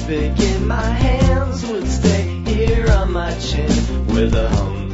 begin, my hands would stay here on my chin with a hum.